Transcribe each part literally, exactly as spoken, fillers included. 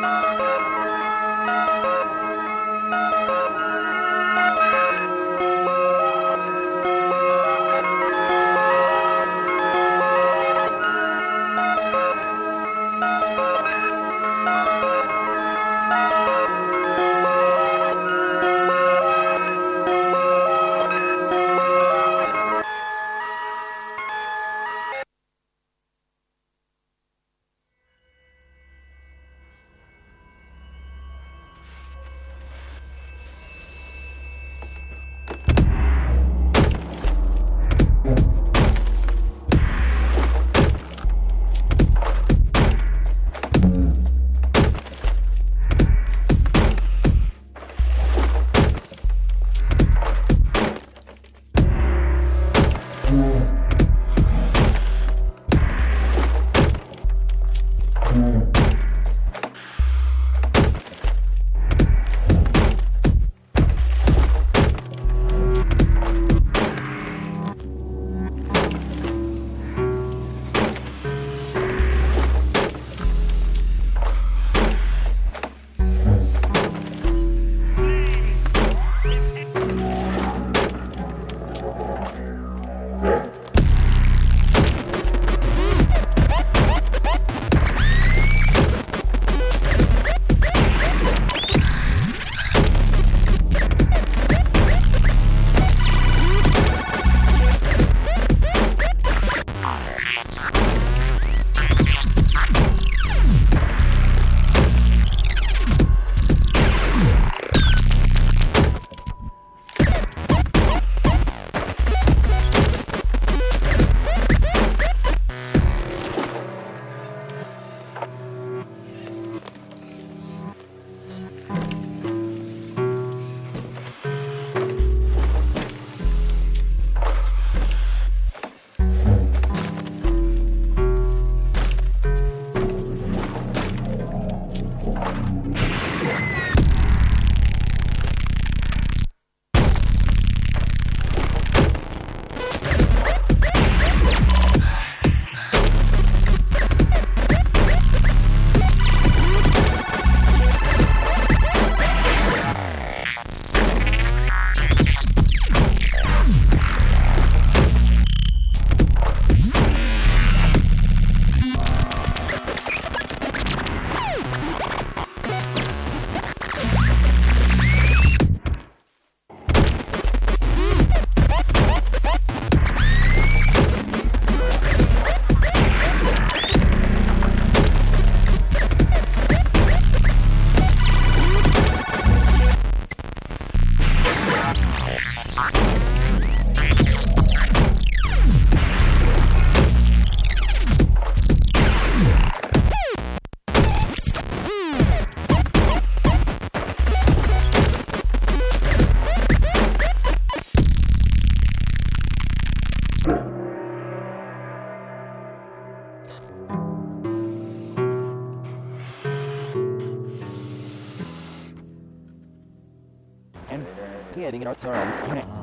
Heading in our arms.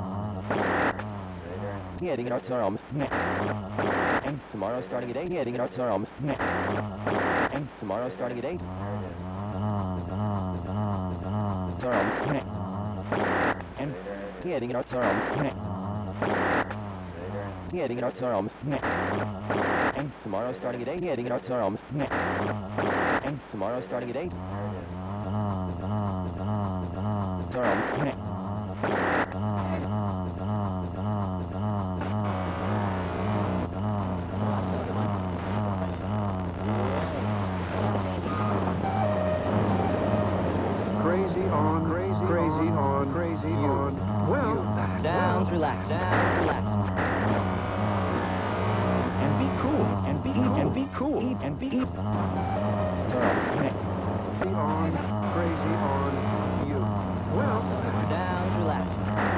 Heading in our arms. And tomorrow starting a day. Heading in our arms. And tomorrow starting a day. Arms. And heading in our arms. Heading in our arms. And tomorrow starting a day. Heading in our arms. And tomorrow starting a day. Arms. Sounds relax, sounds relax. And be cool, and be cool, and be cool, and be cool. On, crazy on you. Well, sounds relax.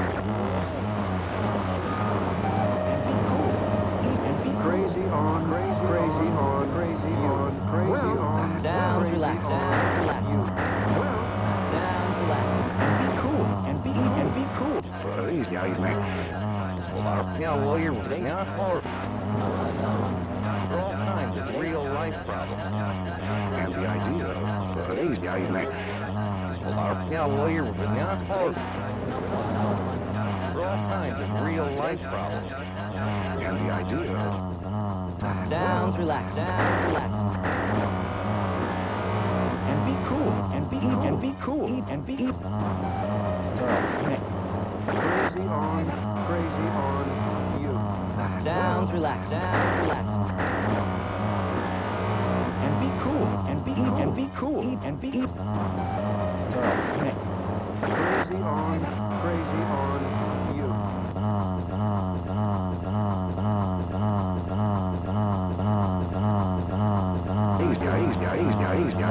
And be cool, and be crazy on, crazy, crazy on, crazy on, crazy on. Sounds relax, sounds relax. Well, sounds relax. And be cool, and be and be cool. For these guys, man. Yeah, well, you're yeah, for all kinds of real life problems. And the idea of these ja, je nee. Yeah, well, you're now close. For all kinds of real life problems. And the idea of Sounds relaxed, sounds relaxed. And be cool, and be, and be cool, and be. Crazy on, crazy on you. Sounds relaxed, sounds relaxed. And be cool, and be, and be cool, and be. Crazy on, crazy on you. easy, easy, easy, easy.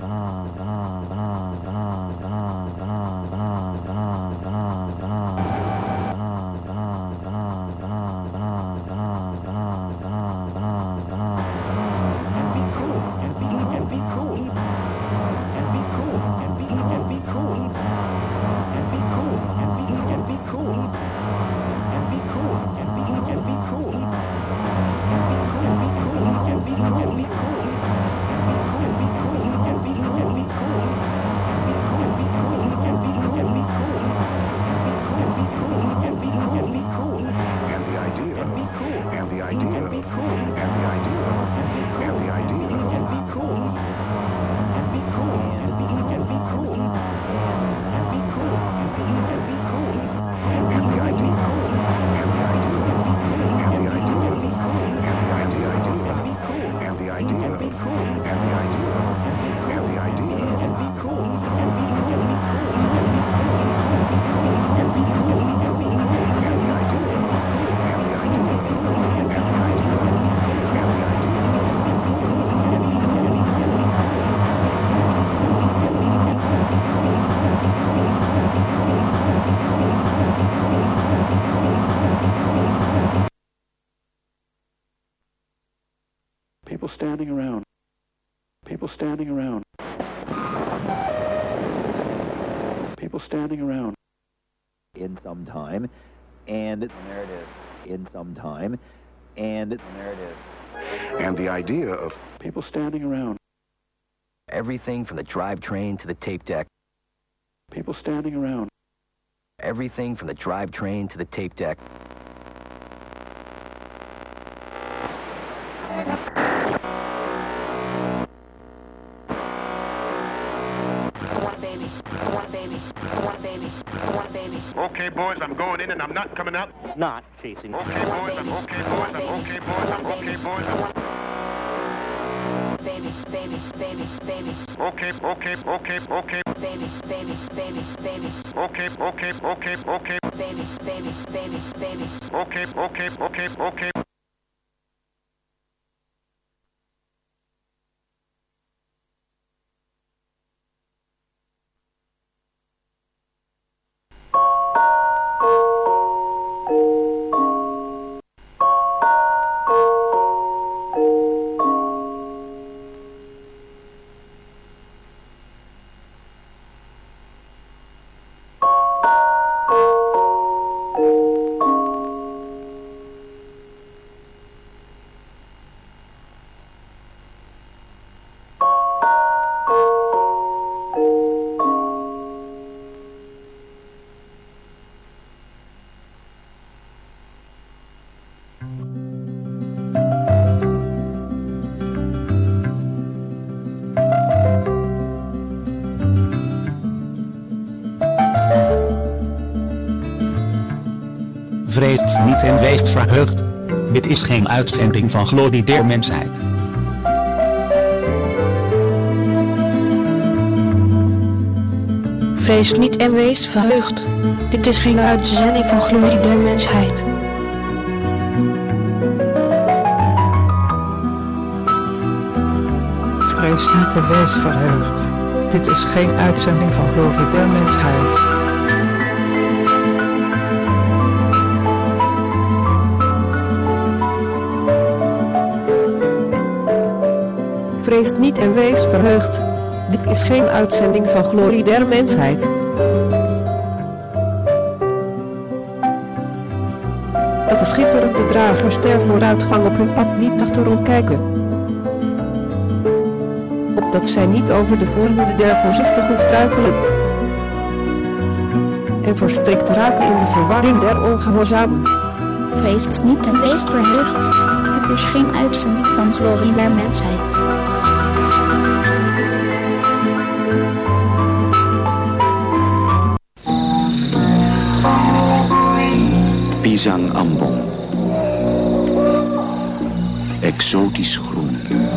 People standing around. People standing around. People standing around. In some time, and there it is. In some time, and there it is. And the idea of People standing around. Everything from the drivetrain to the tape deck. People standing around. Everything from the drivetrain to the tape deck. Okay, boys, I'm going in and I'm not coming out. Not chasing. Okay, boys, I'm okay, boys, I'm okay, boys, I'm okay, boys, I'm Baby, baby, baby, baby. okay, okay, okay, okay, Baby, baby, baby, baby. okay, okay, okay, okay, Baby, baby, baby, baby. okay, okay, okay, okay. Vreest niet en weest verheugd. Dit is geen uitzending van Glorie der Mensheid. Vrees niet en wees verheugd. Dit is geen uitzending van Glorie der Mensheid. Vrees niet en wees verheugd. Dit is geen uitzending van Glorie der Mensheid. Vrees niet en wees verheugd. Dit is geen uitzending van Glorie der Mensheid. Dat de schitterende dragers ter vooruitgang op hun pad niet achterom kijken. Op dat zij niet over de voorhoede der voorzichtigen struikelen en verstrikt raken in de verwarring der ongehoorzamen. Vreest niet en wees verheugd. Dit is geen uitzending van Glorie der Mensheid. Pisang Ambon. Exotisch groen.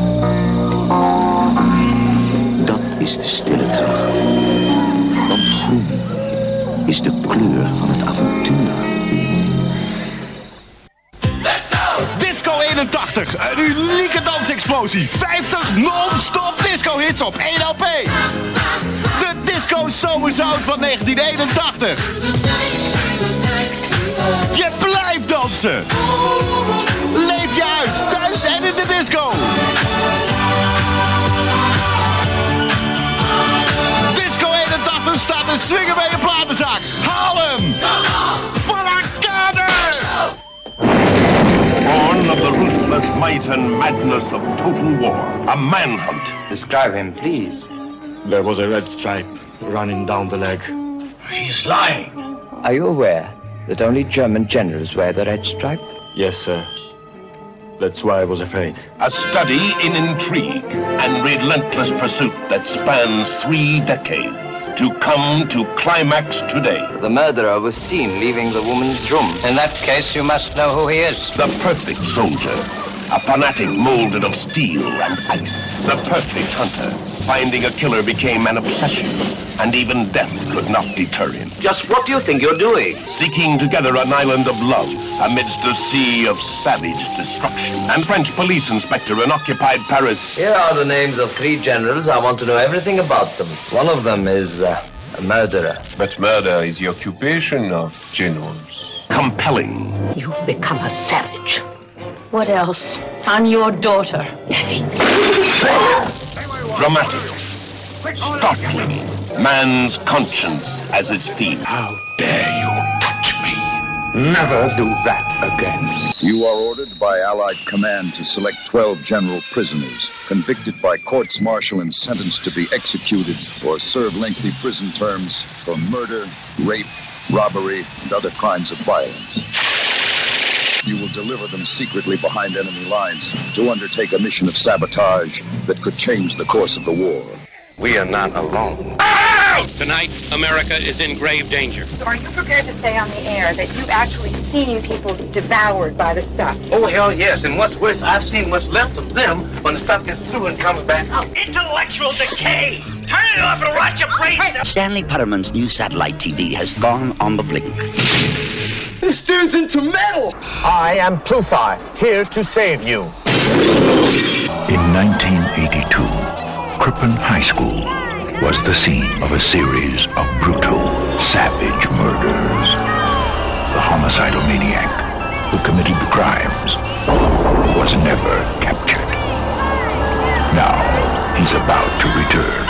Dat is de stille kracht. Want groen is de kleur van het avontuur. Let's go! Disco eenentachtig, een unieke dansexplosie. vijftig non-stop disco-hits op één L P. De Disco Zomersound van negentien eenentachtig. Je blijft dansen. Leef je uit, thuis en in de disco. Disco eenentachtig staat te swingen bij je platenzaak. Haal hem! Van Arcade! Born of the ruthless might and madness of total war. A manhunt. Describe him, please. There was a red stripe running down the leg. He's lying. Are you aware that only German generals wear the red stripe? Yes, sir. That's why I was afraid. A study in intrigue and relentless pursuit that spans three decades to come to climax today. The murderer was seen leaving the woman's room. In that case, you must know who he is. The perfect soldier. A fanatic molded of steel and ice. The perfect hunter. Finding a killer became an obsession, and even death could not deter him. Just what do you think you're doing? Seeking together an island of love amidst a sea of savage destruction. And French police inspector in occupied Paris. Here are the names of three generals. I want to know everything about them. One of them is uh, a murderer. But murder is the occupation of generals. Compelling. You've become a savage. What else? On your daughter. Dramatic. Startling. Man's conscience as its theme. How dare you touch me? Never do that again. You are ordered by Allied command to select twelve general prisoners, convicted by courts martial and sentenced to be executed or serve lengthy prison terms for murder, rape, robbery, and other crimes of violence. You will deliver them secretly behind enemy lines to undertake a mission of sabotage that could change the course of the war. We are not alone. Tonight, America is in grave danger. So are you prepared to say on the air that you've actually seen people devoured by the stuff? Oh, hell yes. And what's worse, I've seen what's left of them when the stuff gets through and comes back out. Intellectual decay! Turn it off and rot your brains! Stanley Putterman's new satellite T V has gone on the blink. This turns into metal! I am Pluthar, here to save you. In nineteen eighty-two, Crippen High School was the scene of a series of brutal, savage murders. The homicidal maniac who committed the crimes was never captured. Now, he's about to return.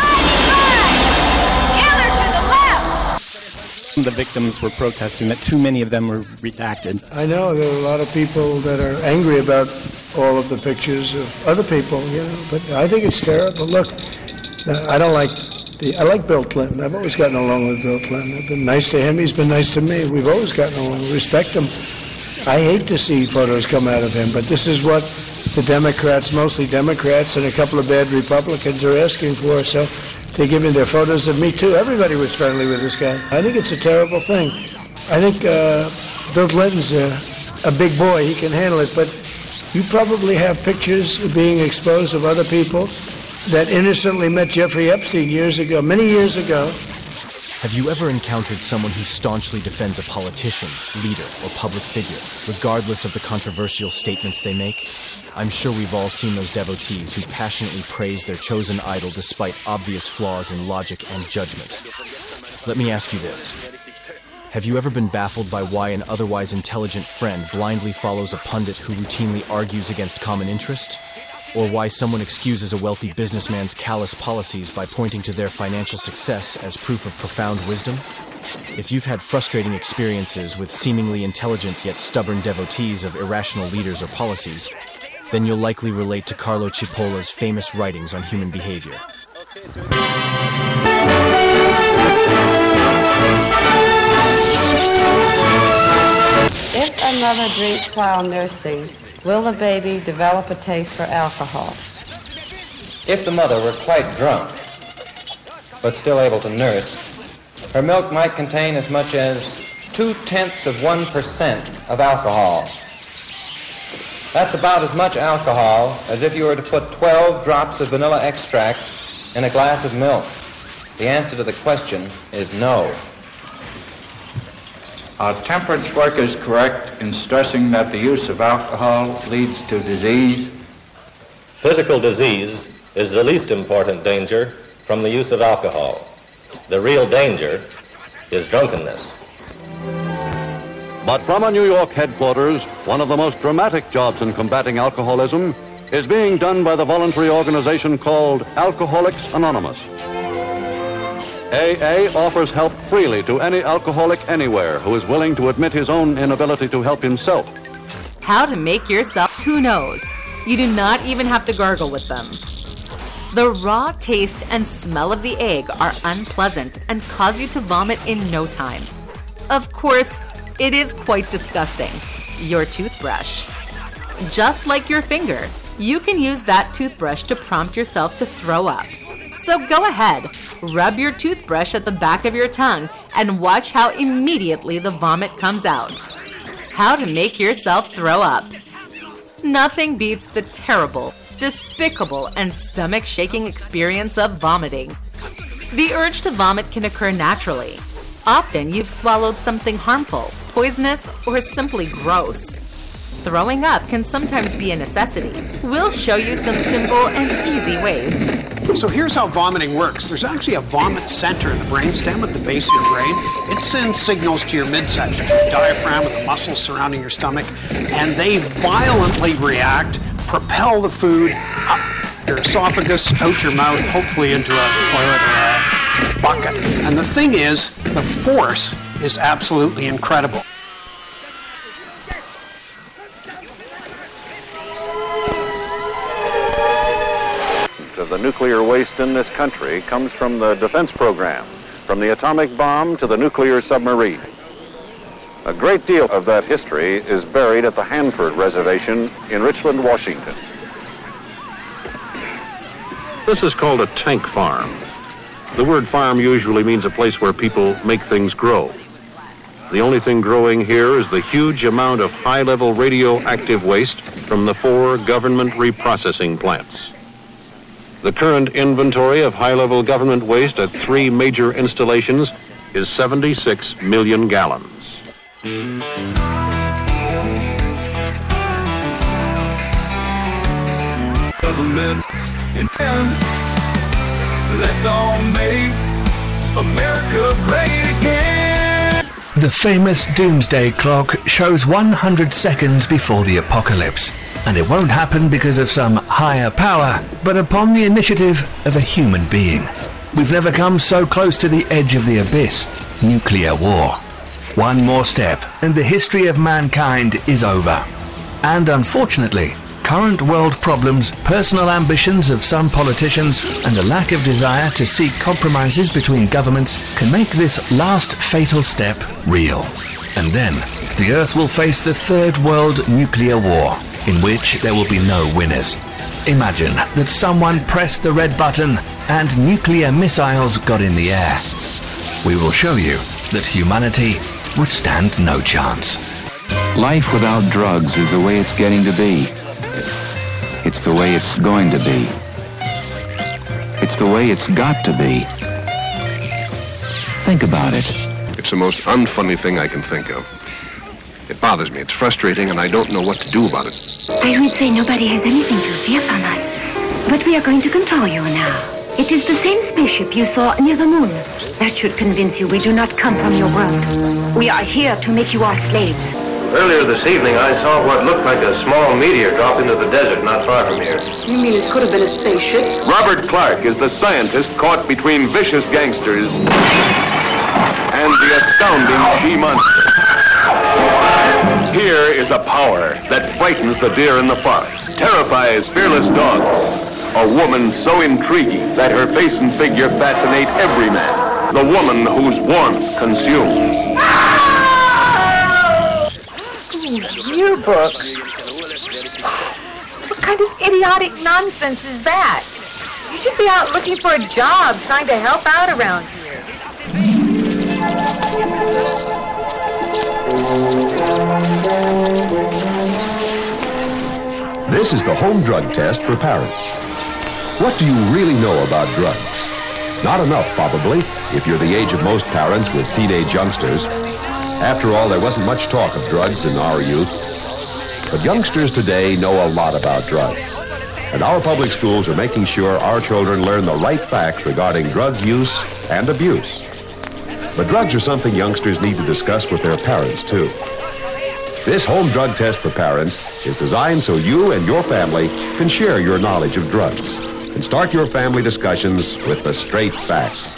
The victims were protesting that too many of them were redacted. I know there are a lot of people that are angry about all of the pictures of other people, you know, but I think it's terrible. Look, I don't like the, I like Bill Clinton. I've always gotten along with Bill Clinton. I've been nice to him. He's been nice to me. We've always gotten along. We respect him. I hate to see photos come out of him, but this is what the Democrats, mostly Democrats, and a couple of bad Republicans are asking for, so they give me their photos of me, too. Everybody was friendly with this guy. I think it's a terrible thing. I think uh, Bill Clinton's a, a big boy. He can handle it. But you probably have pictures being exposed of other people that innocently met Jeffrey Epstein years ago, many years ago. Have you ever encountered someone who staunchly defends a politician, leader, or public figure, regardless of the controversial statements they make? I'm sure we've all seen those devotees who passionately praise their chosen idol despite obvious flaws in logic and judgment. Let me ask you this. Have you ever been baffled by why an otherwise intelligent friend blindly follows a pundit who routinely argues against common interest? Or why someone excuses a wealthy businessman's callous policies by pointing to their financial success as proof of profound wisdom? If you've had frustrating experiences with seemingly intelligent yet stubborn devotees of irrational leaders or policies, then you'll likely relate to Carlo Cipola's famous writings on human behavior. If a mother drinks while nursing, will the baby develop a taste for alcohol? If the mother were quite drunk, but still able to nurse, her milk might contain as much as two-tenths of one percent of alcohol. That's about as much alcohol as if you were to put twelve drops of vanilla extract in a glass of milk. The answer to the question is no. Our temperance work is correct in stressing that the use of alcohol leads to disease. Physical disease is the least important danger from the use of alcohol. The real danger is drunkenness. But from a New York headquarters, one of the most dramatic jobs in combating alcoholism is being done by the voluntary organization called Alcoholics Anonymous. A A offers help freely to any alcoholic anywhere who is willing to admit his own inability to help himself. How to make yourself, who knows? You do not even have to gargle with them. The raw taste and smell of the egg are unpleasant and cause you to vomit in no time. Of course, it is quite disgusting. Your toothbrush. Just like your finger, you can use that toothbrush to prompt yourself to throw up. So go ahead, rub your toothbrush at the back of your tongue and watch how immediately the vomit comes out. How to make yourself throw up. Nothing beats the terrible, despicable, and stomach-shaking experience of vomiting. The urge to vomit can occur naturally. Often you've swallowed something harmful, poisonous, or simply gross. Throwing up can sometimes be a necessity. We'll show you some simple and easy ways. So here's how vomiting works. There's actually a vomit center in the brainstem at the base of your brain. It sends signals to your midsection, the diaphragm and the muscles surrounding your stomach, and they violently react, propel the food up your esophagus, out your mouth, hopefully into a toilet or a bucket. And the thing is, the force is absolutely incredible. Of the nuclear waste in this country comes from the defense program, from the atomic bomb to the nuclear submarine. A great deal of that history is buried at the Hanford Reservation in Richland, Washington. This is called a tank farm. The word farm usually means a place where people make things grow. The only thing growing here is the huge amount of high-level radioactive waste from the four government reprocessing plants. The current inventory of high-level government waste at three major installations is seventy-six million gallons. Government in let's all make America great again. The famous doomsday clock shows one hundred seconds before the apocalypse. And it won't happen because of some higher power, but upon the initiative of a human being. We've never come so close to the edge of the abyss, nuclear war. One more step, and the history of mankind is over. And unfortunately, current world problems, personal ambitions of some politicians, and a lack of desire to seek compromises between governments can make this last fatal step real. And then, the Earth will face the Third World Nuclear War, in which there will be no winners. Imagine that someone pressed the red button and nuclear missiles got in the air. We will show you that humanity would stand no chance. Life without drugs is the way it's getting to be. It's the way it's going to be. It's the way it's got to be. Think about it. It's the most unfunny thing I can think of. It bothers me, it's frustrating, and I don't know what to do about it. I would say nobody has anything to fear from us. But we are going to control you now. It is the same spaceship you saw near the moon. That should convince you we do not come from your world. We are here to make you our slaves. Earlier this evening, I saw what looked like a small meteor drop into the desert not far from here. You mean it could have been a spaceship? Robert Clark is the scientist caught between vicious gangsters and the astounding She Monster. Here is a power that frightens the deer in the forest, terrifies fearless dogs. A woman so intriguing that her face and figure fascinate every man. The woman whose warmth consumes. Yearbook? What kind of idiotic nonsense is that? You should be out looking for a job, trying to help out around here. This is the home drug test for parents. What do you really know about drugs? Not enough, probably, if you're the age of most parents with teenage youngsters. After all, there wasn't much talk of drugs in our youth. But youngsters today know a lot about drugs. And our public schools are making sure our children learn the right facts regarding drug use and abuse. But drugs are something youngsters need to discuss with their parents, too. This home drug test for parents is designed so you and your family can share your knowledge of drugs and start your family discussions with the straight facts.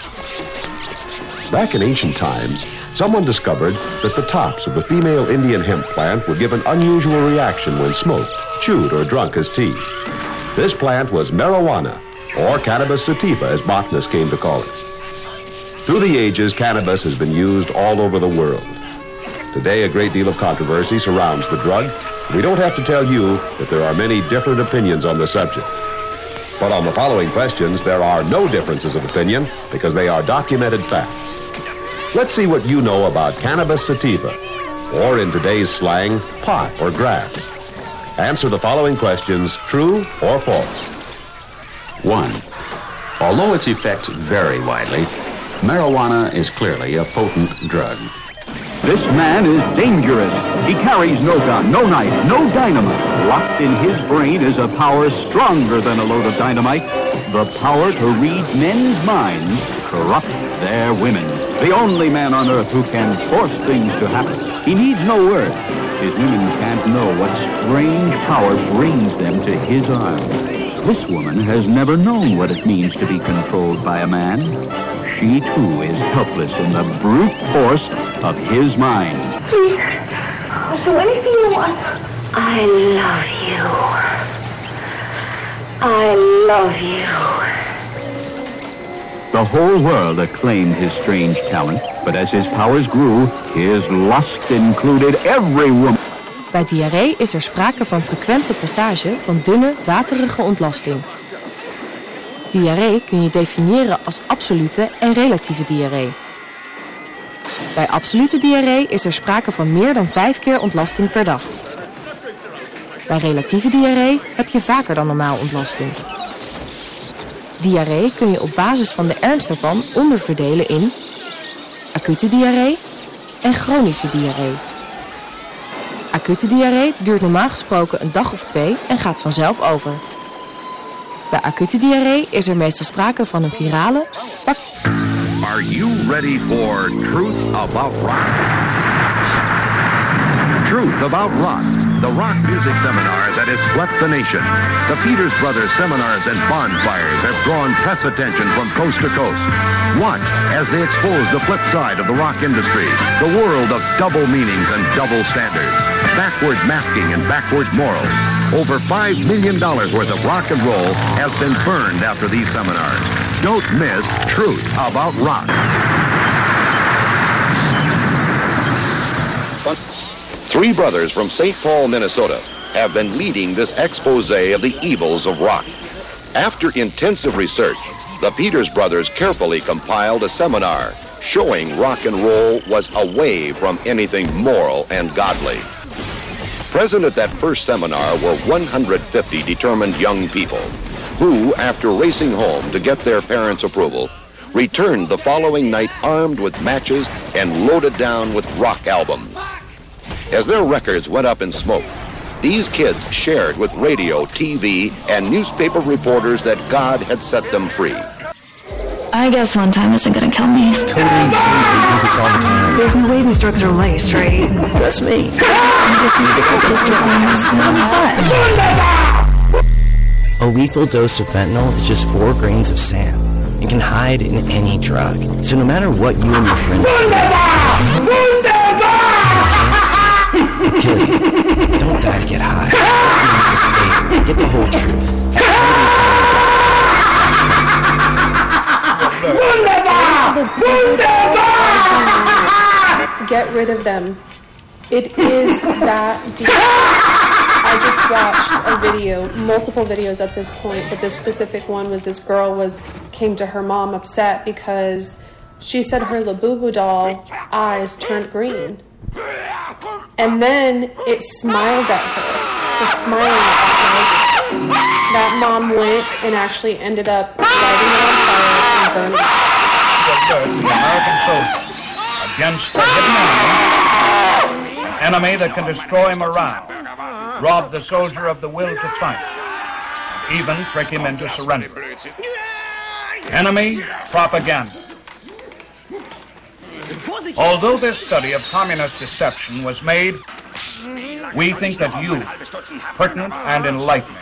Back in ancient times, someone discovered that the tops of the female Indian hemp plant would give an unusual reaction when smoked, chewed, or drunk as tea. This plant was marijuana, or cannabis sativa as botanists came to call it. Through the ages, cannabis has been used all over the world. Today, a great deal of controversy surrounds the drug. We don't have to tell you that there are many different opinions on the subject. But on the following questions, there are no differences of opinion because they are documented facts. Let's see what you know about cannabis sativa, or in today's slang, pot or grass. Answer the following questions, true or false. One, although its effects vary widely, marijuana is clearly a potent drug. This man is dangerous. He carries no gun, no knife, no dynamite. Locked in his brain is a power stronger than a load of dynamite. The power to read men's minds, corrupt their women. The only man on earth who can force things to happen. He needs no words. His women can't know what strange power brings them to his arms. This woman has never known what it means to be controlled by a man. She, too, is helpless in the brute force of his mind. Please, I'll do anything you want. I love you. I love you. The whole world acclaimed his strange talent, but as his powers grew, his lust included every woman. Bij diarree is er sprake van frequente passage van dunne, waterige ontlasting. Diarree kun je definiëren als absolute en relatieve diarree. Bij absolute diarree is er sprake van meer dan vijf keer ontlasting per dag. Bij relatieve diarree heb je vaker dan normaal ontlasting. Diarree kun je op basis van de ernst ervan onderverdelen in acute diarree en chronische diarree. Acute diarree duurt normaal gesproken een dag of twee en gaat vanzelf over. Bij acute diarree is er meestal sprake van een virale bak. Are you ready for Truth About Rock? Truth About Rock, the rock music seminar that has swept the nation. The Peters Brothers seminars and bonfires have drawn press attention from coast to coast. Watch as they expose the flip side of the rock industry, the world of double meanings and double standards, backward masking and backwards morals. Over five million dollars worth of rock and roll has been burned after these seminars. Don't miss Truth About Rock. Three brothers from Saint Paul, Minnesota, have been leading this expose of the evils of rock. After intensive research, the Peters brothers carefully compiled a seminar showing rock and roll was away from anything moral and godly. Present at that first seminar were one hundred fifty determined young people who, after racing home to get their parents' approval, returned the following night armed with matches and loaded down with rock albums. As their records went up in smoke, these kids shared with radio, T V, and newspaper reporters that God had set them free. I guess one time isn't gonna kill me. It's totally insane. We do this all the time. There's no way these drugs are laced, right? Trust me. I just need to focus on A lethal dose of fentanyl is just four grains of sand. It can hide in any drug. So no matter what you and your friends say, you can't see. It'll kill you. Don't die to get high. Do me this favor. Get the whole truth. Get rid of them. It is that deep. I just watched a video, multiple videos at this point, but this specific one was this girl was came to her mom upset because she said her Labubu doll eyes turned green. And then it smiled at her. The smiling at her. That mom went and actually ended up lighting it on fire and burning it. The American soldier against the hidden enemy, an enemy that can destroy morale, rob the soldier of the will to fight, and even trick him into surrender. Enemy propaganda. Although this study of communist deception was made, we think that you, pertinent and enlightening.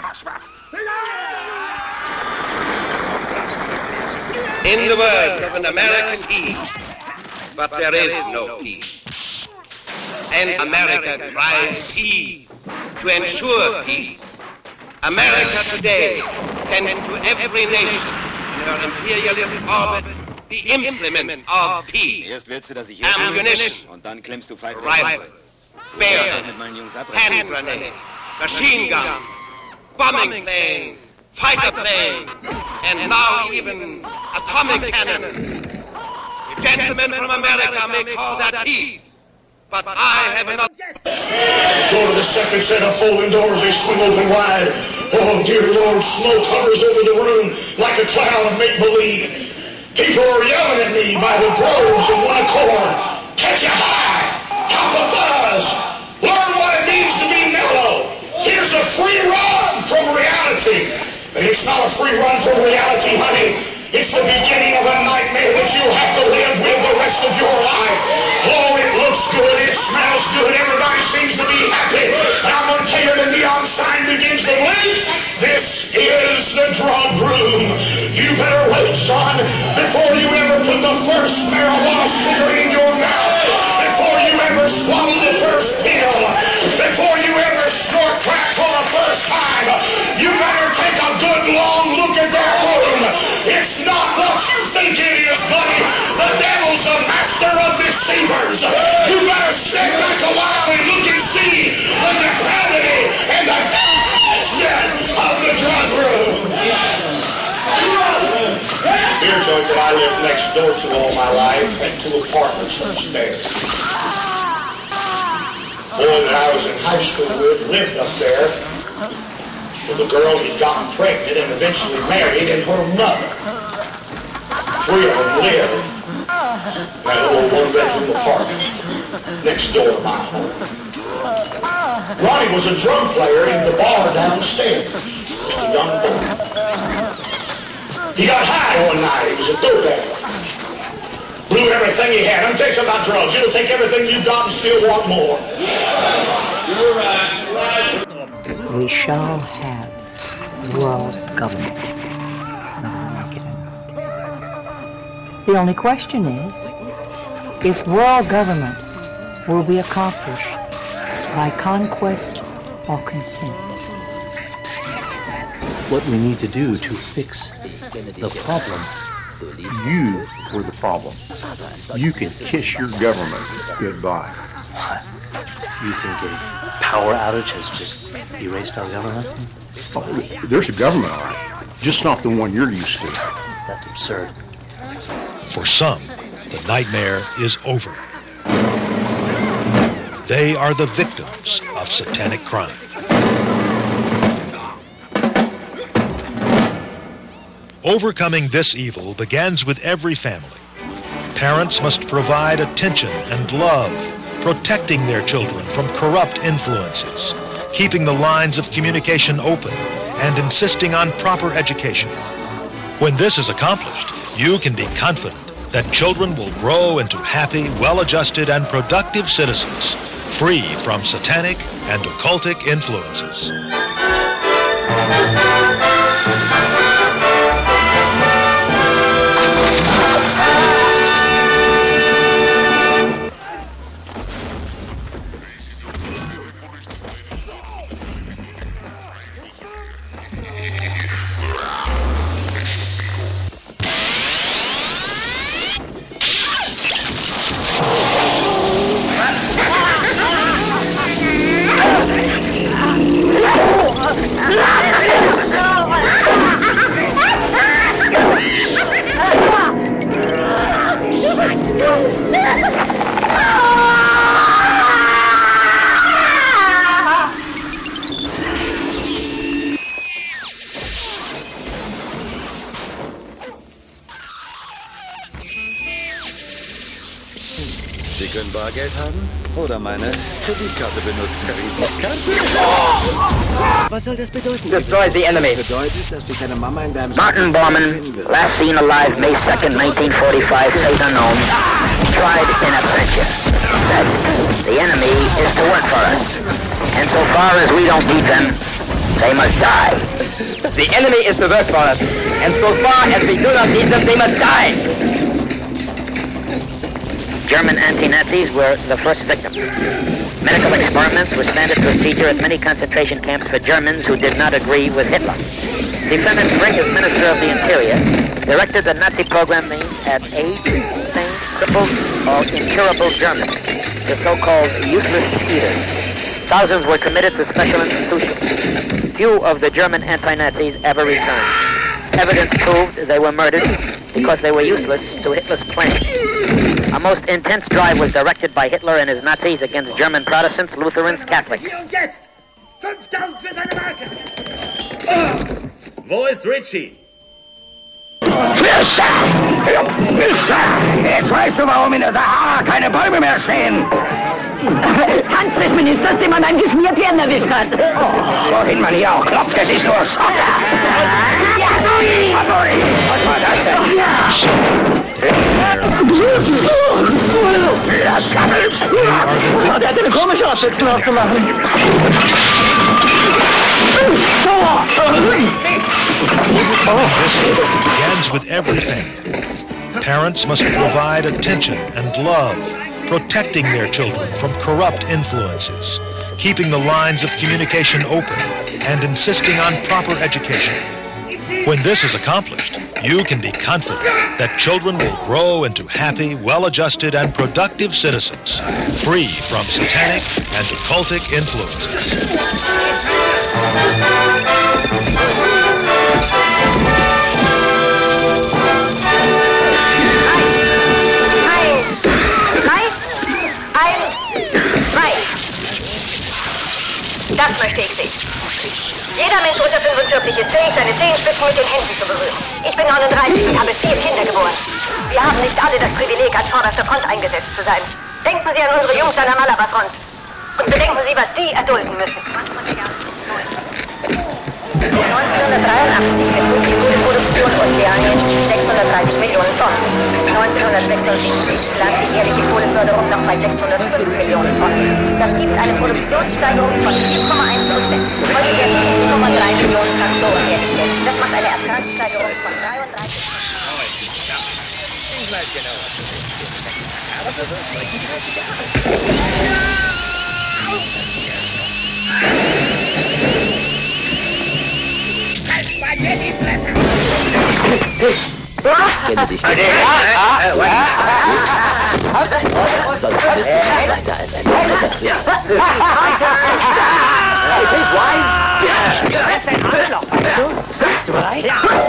In the words of an American East, but there is no peace. And America cries peace to ensure peace. America today sends to every nation in her imperialist orbit the implements of peace. Ammunition, rifles, bayonets, hand grenades, machine guns, bombing planes, fighter planes, and now even atomic cannons. The gentlemen from America may call that peace, but I have another. Go to the second set of folding doors, they swing open wide. Oh, dear Lord, smoke hovers over the room like a cloud of make-believe. People are yelling at me by the droves in one accord. Catch a high, count the buzz, learn what it means to be mellow. Here's a free run from reality. But it's not a free run from reality, honey. It's the beginning of a nightmare that you'll have to live with the rest of your life. Oh, it looks good, it smells good, everybody seems to be happy. And I'm going to tell you the neon sign begins to blink. This is the drug room. You better wait, son, before you ever put the first marijuana cigarette in your mouth, before you ever swallow the first pill, before you ever snort crack for the first time. You better take a good long look at that room. It's not what you think it is, buddy. The devil's the master of deceivers. You better step back a while and look and see the depravity and the damnation of the drug room. Here's one that I lived next door to all my life, and two apartments upstairs. Boy that I was in high school with lived up there with a girl he'd gotten pregnant and eventually married and her mother. Three of them lived in that little one-bedroom apartment next door to my home. Ronnie was a drum player in the bar downstairs. Just a young boy. He got high one night. He was a dope addict. Blew everything he had. Let me tell you something about drugs. It'll take everything you've got and still want more. You're right. We shall have world government. The only question is, if world government will be accomplished by conquest or consent. What we need to do to fix the problem, you were the problem. You can kiss your government goodbye. You think a power outage has just erased our government? Oh, there's a government, all right. Just not the one you're used to. That's absurd. For some, the nightmare is over. They are the victims of satanic crime. Overcoming this evil begins with every family. Parents must provide attention and love, protecting their children from corrupt influences, keeping the lines of communication open, and insisting on proper education. When this is accomplished, you can be confident that children will grow into happy, well-adjusted, and productive citizens, free from satanic and occultic influences. Sie können Bargeld haben oder meine Kreditkarte benutzen. Kreditkarte? Was soll das bedeuten? Destroy the enemy. Bedeutet, dass dich deine Mama in deinem Martin Bormann, last seen alive May second, nineteen forty-five, fate unknown, tried in absentia. Said, the enemy is to work for us, and so far as we don't beat them, they must die. The enemy is to work for us, and so far as we do not beat them, they must die. German anti-Nazis were the first victims. Medical experiments were standard procedure at many concentration camps for Germans who did not agree with Hitler. Defendant Brink, as Minister of the Interior, directed the Nazi program aimed at aged, insane, crippled, or incurable Germans, the so-called useless eaters. Thousands were committed to special institutions. Few of the German anti-Nazis ever returned. Evidence proved they were murdered because they were useless to Hitler's plan. A most intense drive was directed by Hitler and his Nazis against German Protestants, Lutherans, Catholics. Und jetzt fünftausend für seine Marke. Wo ist Richie? Fischer! Fischer! Jetzt weißt du, warum in der Sahara keine Bäume mehr stehen. Tanz des Ministers, den man einen Geschmierpferden erwischt hat. Oh, wohin man hier auch klopft, es ist nur Schotter. Was war das denn? Das Gammels! Oh, der hat eine komische Abwechslung aufzumachen. This begins with everything. Parents must provide attention and love, protecting their children from corrupt influences, keeping the lines of communication open, and insisting on proper education. When this is accomplished, you can be confident that children will grow into happy, well-adjusted, and productive citizens, free from satanic and occultic influences. Das möchte ich sehen. Jeder Mensch unter fünfundvierzig ist fähig, seine Zehenspitzen mit den Händen zu berühren. Ich bin neununddreißig und habe vier Kinder geboren. Wir haben nicht alle das Privileg, an vorderster Front eingesetzt zu sein. Denken Sie an unsere Jungs an der Malabar-Front. Und bedenken Sie, was Sie erdulden müssen. neunzehnhundertdreiundachtzig betrug die Kohleproduktion Ozeaniens sechshundertdreißig Millionen Tonnen. neunzehnhundertsechsundsiebzig lag die jährliche Kohleförderung noch bei sechshundertfünf Millionen Tonnen. Das gibt eine Produktionssteigerung von vier Komma eins Prozent. Heute werden vier Komma drei Millionen Traktoren hergestellt. Das macht eine Ertragssteigerung von dreiunddreißig Ich kenne dich nicht. Sonst bist du nicht weiter als ein Weiter. Bist du bereit?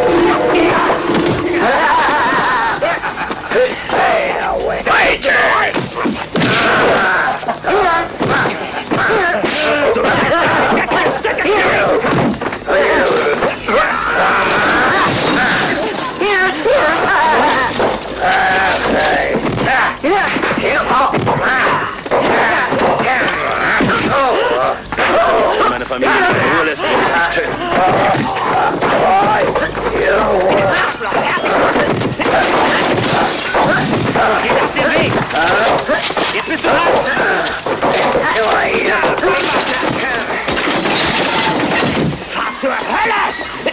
Meine Familie in Ruhe lässt. Jetzt bist du dran! Fahr zur Hölle!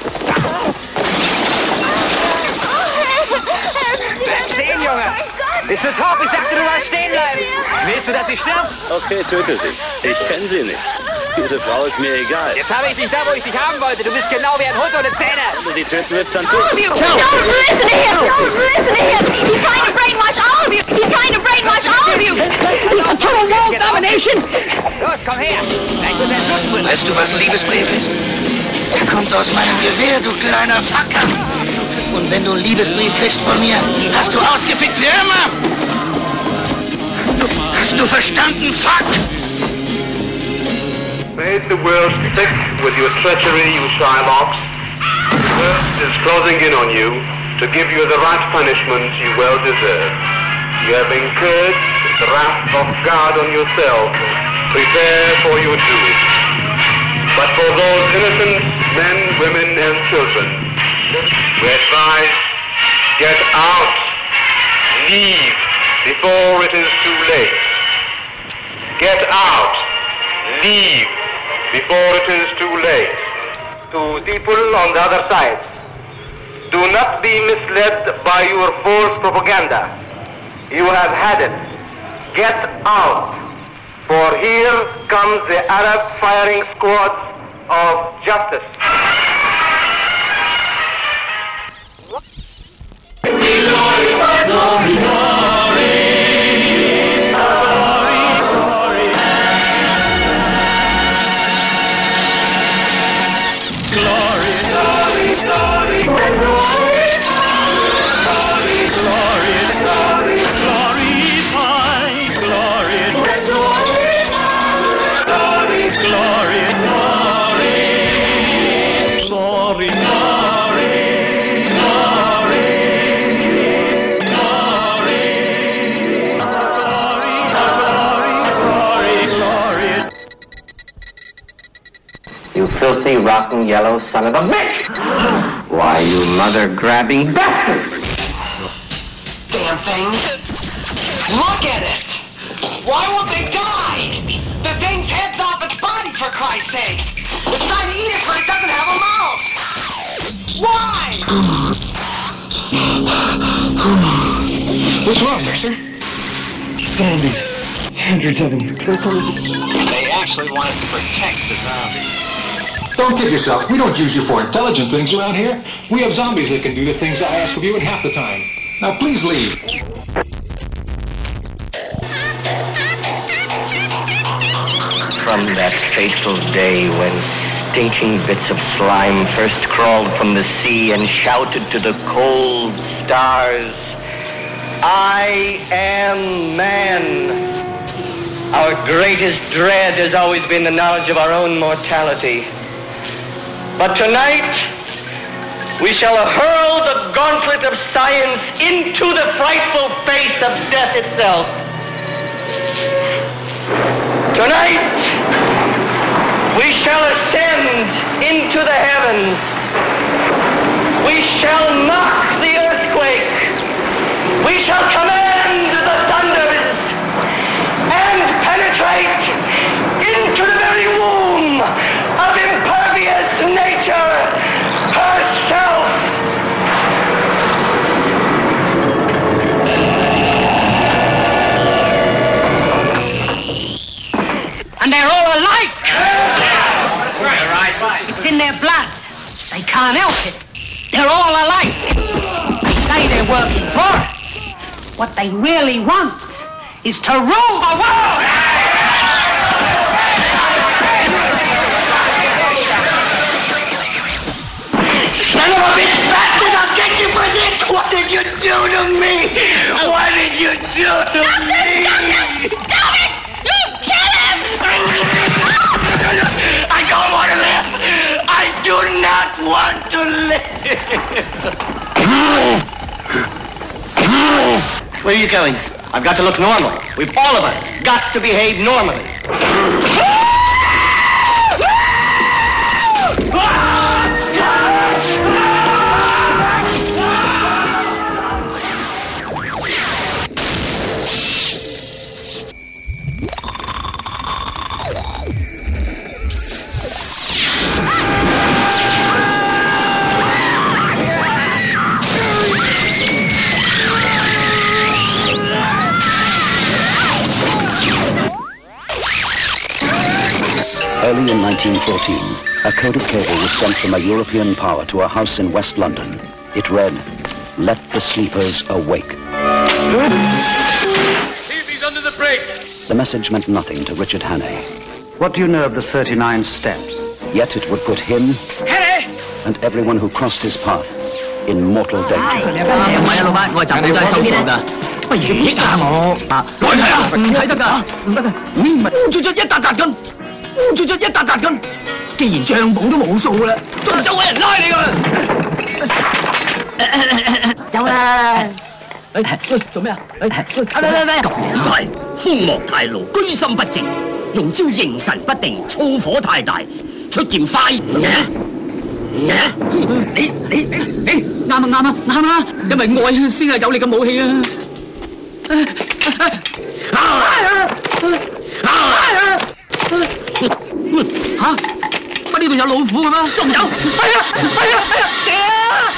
Bleib stehen, Junge! Bist du taub? Ich sagte, du sollst stehen bleiben! Willst du, dass sie stirbt? Okay, töte sie. Ich kenne sie nicht. Diese Frau ist mir egal. Jetzt habe ich dich da, wo ich dich haben wollte. Du bist genau wie ein Hund ohne Zähne. Wenn du sie töten willst, dann All tust of you! du. Don't listen to him! Don't listen to him! He's trying to brainwash all of you! He's trying to brainwash all of you! Total world domination! Los, komm her! Gleich wird ein Blut. Weißt du, was ein Liebesbrief ist? Der kommt aus meinem Gewehr, du kleiner Facker. Und wenn du einen Liebesbrief kriegst von mir, hast du ausgefickt für immer. Hast du verstanden, Fuck? Made the world sick with your treachery, you Shylock. The world is closing in on you to give you the right punishment you well deserve. You have incurred the wrath of God on yourself, prepare for your doom. But for those innocent men, women, and children, we advise, get out, leave before it is too late. Get out, leave before it is too late. To people on the other side, do not be misled by your false propaganda. You have had it. Get out, for here comes the Arab firing squad of justice. Glory, glory, glory. You filthy, rotten, yellow son of a bitch! Why, you mother-grabbing bastard! Damn things! Look at it! Why won't they die? The thing's head's off its body, for Christ's sake! It's trying to eat it, but it doesn't have a mouth! Why? What's wrong, mister? Zombies. Hundreds of them. They actually wanted to protect the zombies. Don't kid yourself. We don't use you for intelligent things around here. We have zombies that can do the things I ask of you in half the time. Now, please leave. From that fateful day when stinking bits of slime first crawled from the sea and shouted to the cold stars, I am man. Our greatest dread has always been the knowledge of our own mortality. But tonight, we shall hurl the gauntlet of science into the frightful face of death itself. Tonight, we shall ascend into the heavens. We shall mock the earthquake. We shall command the thunders and penetrate into the very womb of impervious nature herself. And they're all alike! It's in their blood. They can't help it. They're all alike. They say they're working for us. What they really want is to rule the world! Son of a bitch bastard, I'll get you for this! What did you do to me? What did you do to Stop me? It, stop it! Stop it! You kill him! I don't want to live! I do not want to live! Where are you going? I've got to look normal. We've all of us got to behave normally. Early in nineteen fourteen, a code of cable was sent from a European power to a house in West London. It read, "Let the sleepers awake." See if he's under the brakes. The message meant nothing to Richard Hannay. What do you know of the thirty-nine steps? Yet it would put him Hannay! and everyone who crossed his path in mortal danger. 唔係啊，老闆，我係集保真係收數㗎。不如益下我啊！我睇啊，唔睇得㗎，唔得㗎，烏卒卒一笪笪咁，烏卒卒一笪笪咁。既然帳簿都冇數啦，仲周圍人拉你㗎。走啦！ 做咩啊？喂喂喂！咁唔係，風幕太怒，居心不正，用招形神不定，燥火太大，出劍快！你你你啱啊啱啊啱啊！因為愛先係有力嘅武器啊！吓，乜呢度有老虎嘅咩？仲有，係啊係啊係啊！射啊！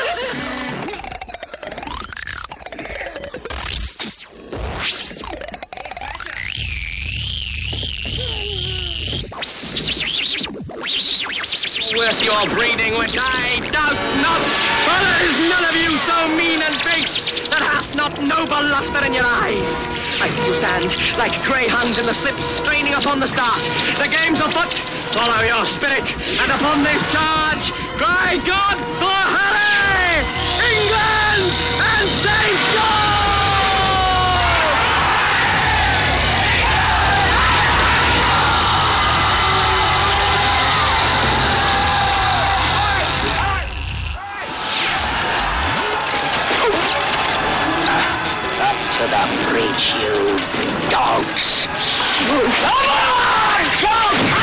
With your breeding, which I doubt not, for there is none of you so mean and base that hath not noble lustre in your eyes. I see you stand like greyhounds in the slips, straining upon the star. The game's afoot. Follow your spirit, and upon this charge, cry God for Harry, England, and Saint George! To the breach, you dogs! Come on! Go!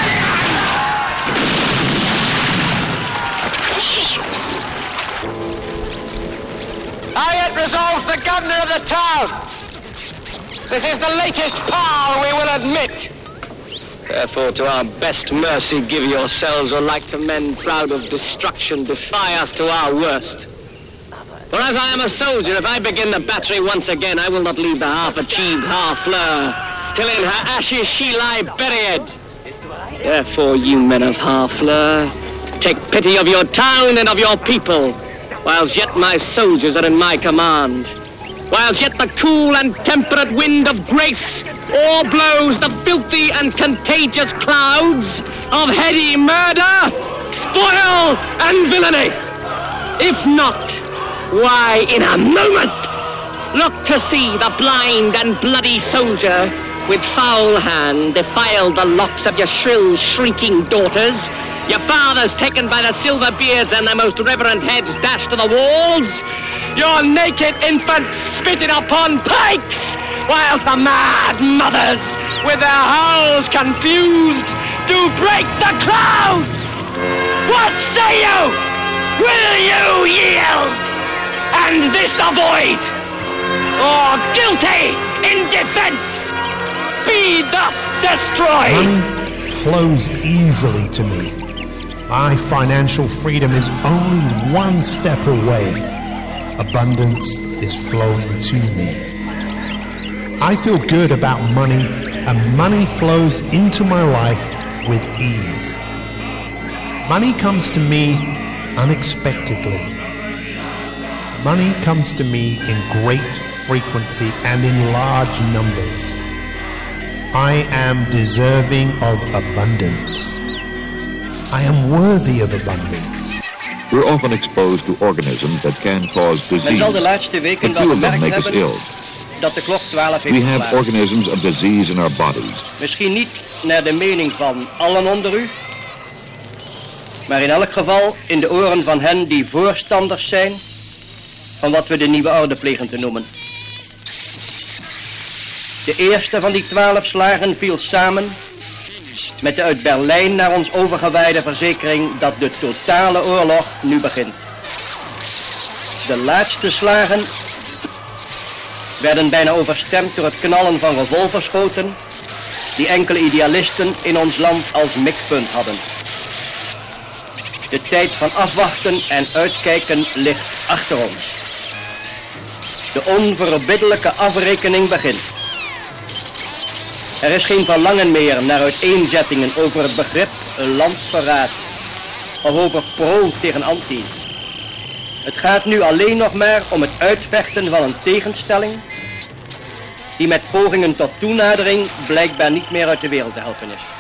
I had resolved the governor of the town. This is the latest power we will admit. Therefore, to our best mercy, give yourselves, or like to men proud of destruction, defy us to our worst. For as I am a soldier, if I begin the battery once again, I will not leave the half-achieved Harfleur, till in her ashes she lie buried. Therefore, you men of Harfleur, take pity of your town and of your people, whilst yet my soldiers are in my command. Whilst yet the cool and temperate wind of grace o'erblows the filthy and contagious clouds of heady murder, spoil, and villainy. If not, why, in a moment, look to see the blind and bloody soldier with foul hand defile the locks of your shrill, shrieking daughters, your fathers taken by the silver beards and their most reverent heads dashed to the walls, your naked infants spitted upon pikes, whilst the mad mothers, with their howls confused, do break the clouds. What say you? Will you yield? And this avoid, or guilty in defense, be thus destroyed. Money flows easily to me. My financial freedom is only one step away. Abundance is flowing to me. I feel good about money, and money flows into my life with ease. Money comes to me unexpectedly. Money comes to me in great frequency and in large numbers. I am deserving of abundance. I am worthy of abundance. We're often exposed to organisms that can cause disease. Men zal de laatste weken wel gemerkt hebben dat de klok twaalf heeft We have organisms of disease in our bodies. Misschien niet naar de mening van allen onder u, maar in elk geval in de oren van hen die voorstanders zijn van wat we de nieuwe orde plegen te noemen. De eerste van die twaalf slagen viel samen met de uit Berlijn naar ons overgewaaide verzekering dat de totale oorlog nu begint. De laatste slagen werden bijna overstemd door het knallen van revolverschoten die enkele idealisten in ons land als mikpunt hadden. De tijd van afwachten en uitkijken ligt achter ons. De onverbiddelijke afrekening begint. Er is geen verlangen meer naar uiteenzettingen over het begrip landverraad of over pro tegen anti. Het gaat nu alleen nog maar om het uitvechten van een tegenstelling die met pogingen tot toenadering blijkbaar niet meer uit de wereld te helpen is.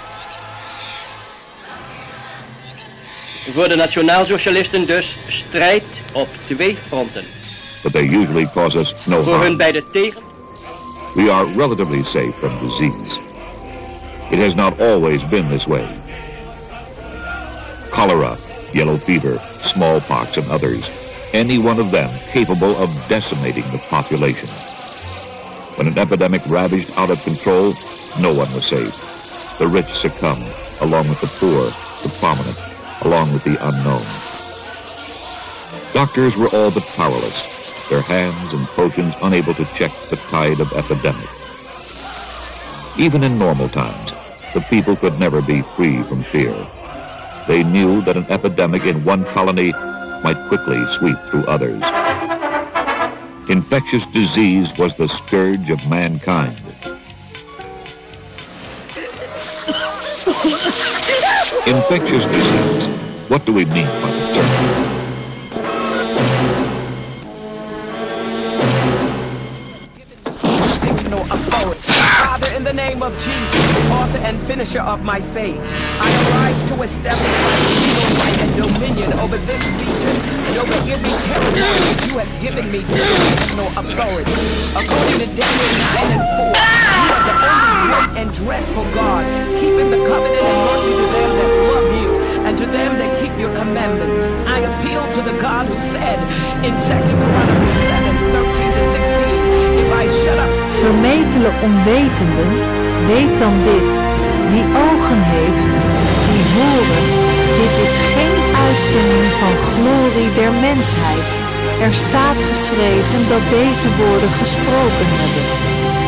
Voor de nationaalsocialisten dus strijd op twee fronten. But they usually cause us no Voor hun harm. beide tegen. We are relatively safe from disease. It has not always been this way. Cholera, yellow fever, smallpox, and others any one of them capable of decimating the population. When an epidemic ravaged out of control, no one was safe. The rich succumbed, along with the poor, the prominent, along with the unknown. Doctors were all but powerless, their hands and potions unable to check the tide of epidemic. Even in normal times, the people could never be free from fear. They knew that an epidemic in one colony might quickly sweep through others. Infectious disease was the scourge of mankind. Infectious disease. What do we mean by the term? Father, in the name of Jesus, the author and finisher of my faith, I arise to establish my legal right and dominion over this region and over every territory that you have given me jurisdictional authority. According to Daniel nine and four, you are the only great and dreadful God, keeping the covenant and mercy to them that love you and to them that keep your commandments. I appeal to the God who said in Second Chronicles seven, thirteen to sixteen, if I shut up... Vermetele onwetenden, weet dan dit. Wie ogen heeft, die horen. Dit is geen uitzending van glorie der mensheid. Er staat geschreven dat deze woorden gesproken hebben.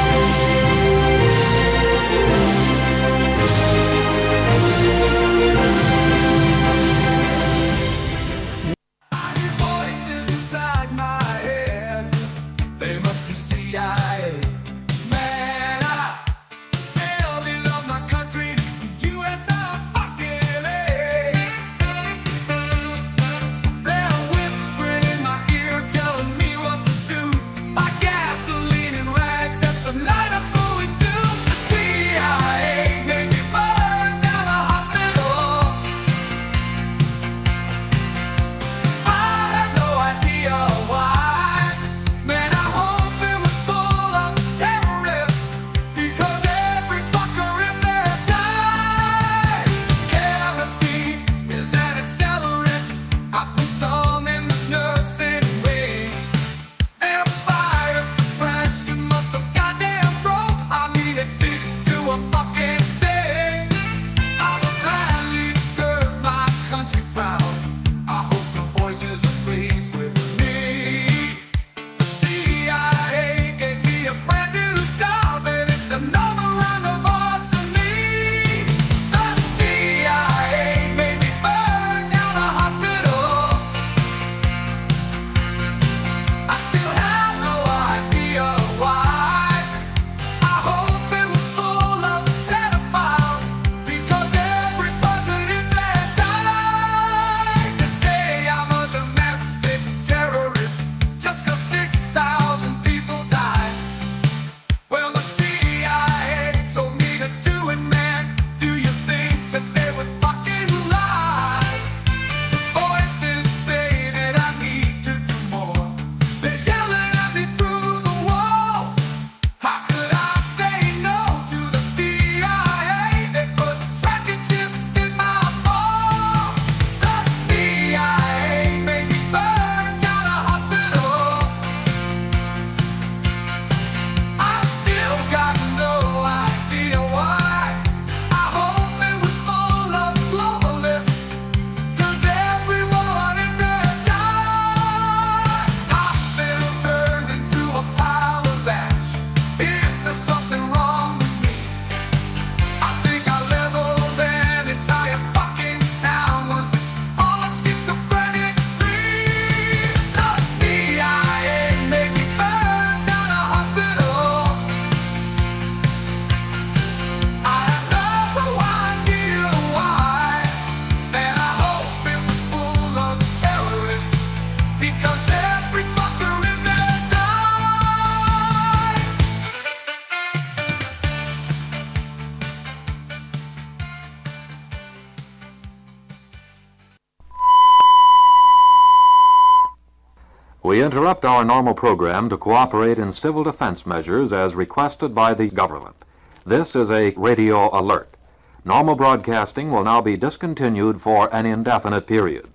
We interrupt our normal program to cooperate in civil defense measures as requested by the government. This is a radio alert. Normal broadcasting will now be discontinued for an indefinite period.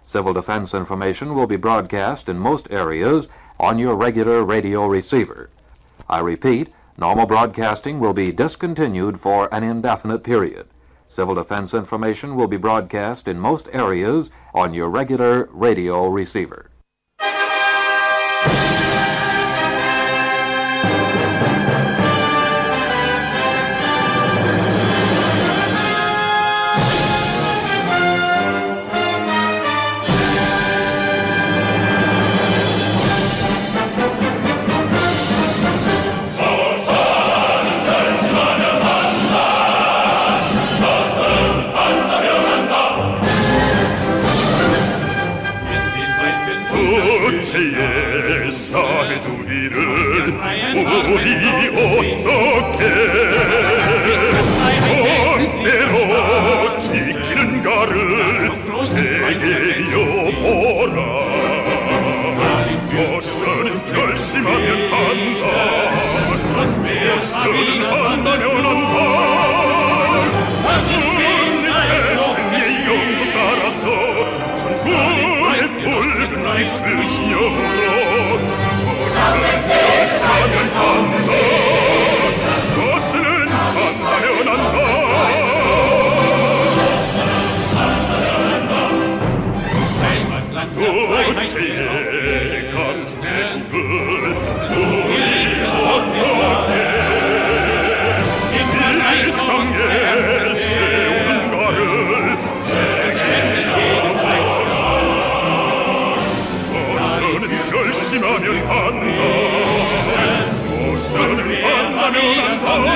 Civil defense information will be broadcast in most areas on your regular radio receiver. I repeat, normal broadcasting will be discontinued for an indefinite period. Civil defense information will be broadcast in most areas on your regular radio receiver. 예사해주기를 우리 어떻게 절대로 지키는가를 새겨보라. 무엇은 결심하면 한다. 무엇은 한다면 한다. 국민의 승리의 영구 따라서 천국의 붉은 그 신념으로 결심하면 한다. 저스는 한다면 한다. 도체의 강대국을 우리 어떻게 이 땅에 세운가를 저스는 결심하면 한다. 저스는 한다면 한다.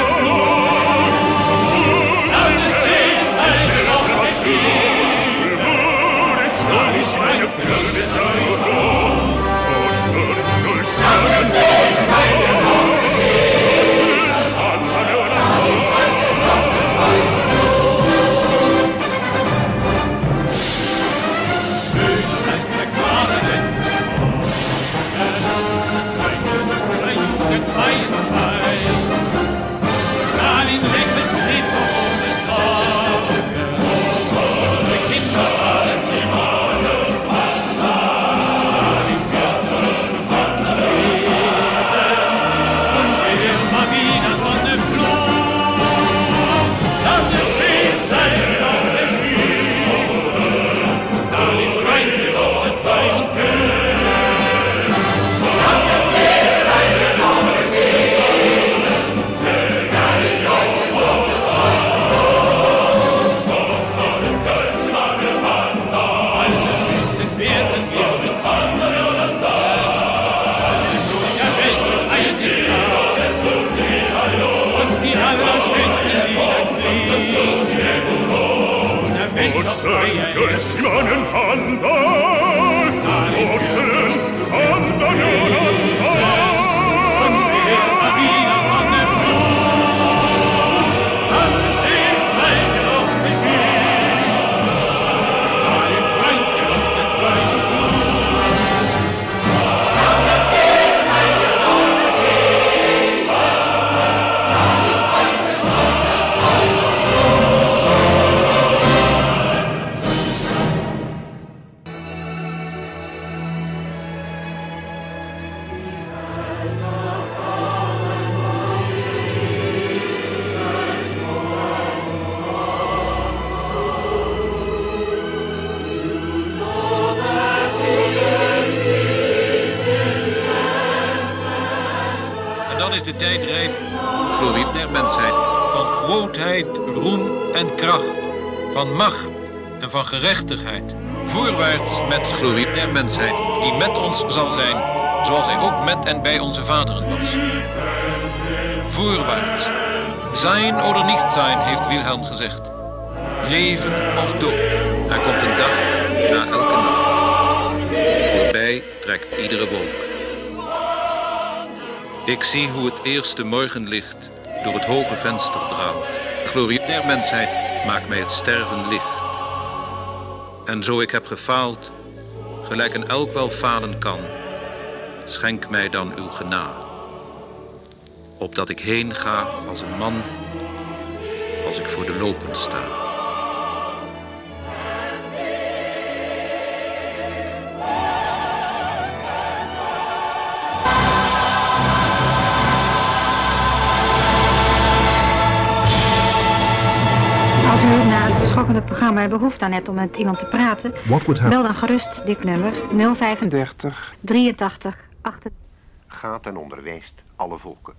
사랑의 그릇에 자유로 저스는 결심하면 한다. 저스는 한다면 결심하면 한다. 저스는 한다면 한다. De tijd rijp, gloriet der mensheid, van grootheid, roem en kracht, van macht en van gerechtigheid. Voorwaarts met gloriet der mensheid, die met ons zal zijn, zoals hij ook met en bij onze vaderen was. Voorwaarts. Zijn oder niet zijn, heeft Wilhelm gezegd. Leven of dood, er komt een dag na elke nacht. Voorbij trekt iedere wolk. Ik zie hoe het eerste morgenlicht door het hoge venster draalt. Glorie der mensheid maakt mij het sterven licht. En zo ik heb gefaald, gelijk een elk wel falen kan, schenk mij dan uw genade. Opdat ik heen ga als een man, als ik voor de lopen sta. volgende programma er behoefte aan hebt om met iemand te praten, bel dan gerust dit nummer nul vijfendertig drieëntachtig achtentachtig. Gaat en onderwijst alle volken.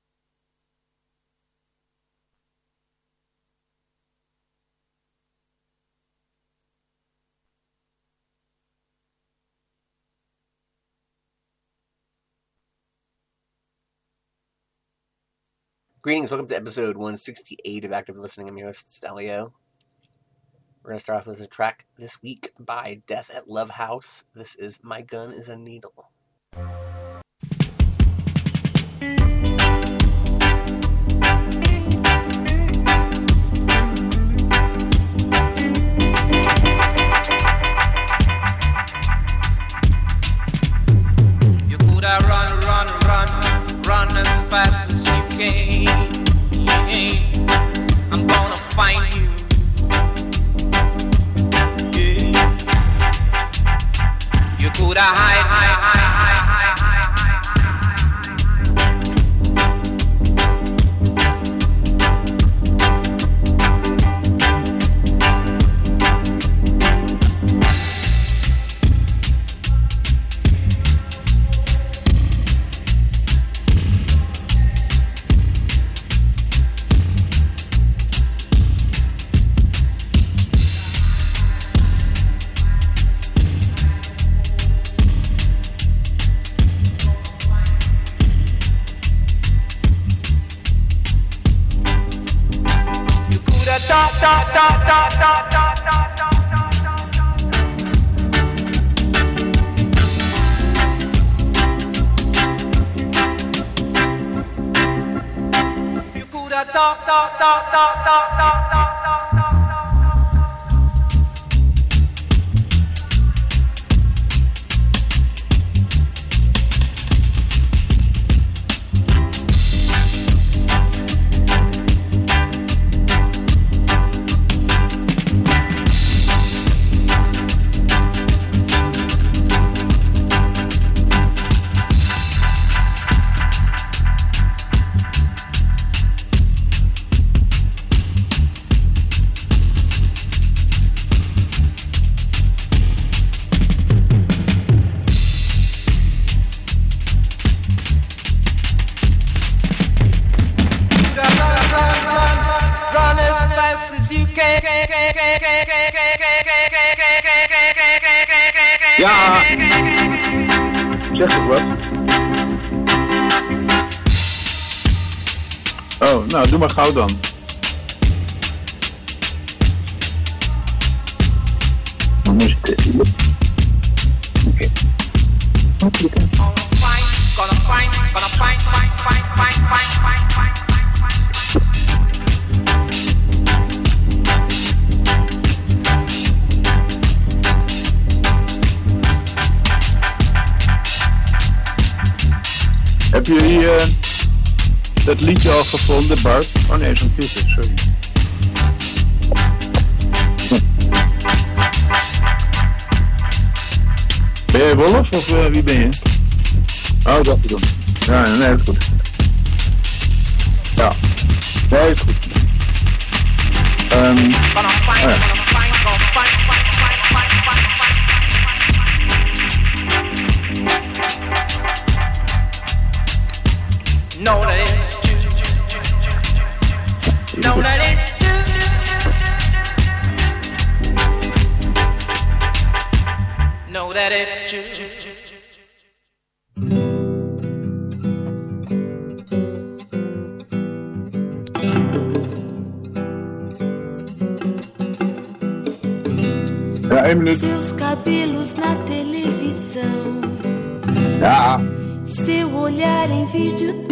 Greetings, welcome to episode one sixty-eight of Active Listening. I'm your host, Stelio. We're going to start off with a track this week by Death at Love House. This is My Gun is a Needle. You could have run, run, run, run as fast as you can. I'm gonna find you. Yeah. You could have hide, hide, hide, hide, hide, hide, da da da da da da da da. You could have da da da da da da da da. Ja, zeg toch wat? Oh, nou, doe maar gauw dan. Dan is het hier. Oké. Gonna find, gonna find, find, find, find, find, find, find. Heb jullie uh, dat liedje al gevonden, Bart? Oh nee, zo'n Pieter, sorry. Ben jij Wolf of uh, wie ben je? Oh, dat bedoel ik. Ja, nee, dat is goed. Ja, nee, is goed. Um, oh ja. Know that it's true. Know that it's true. Know that it's true. Ja, één minuut. Seus cabelos na televisão. Ja. Seu olhar em vídeo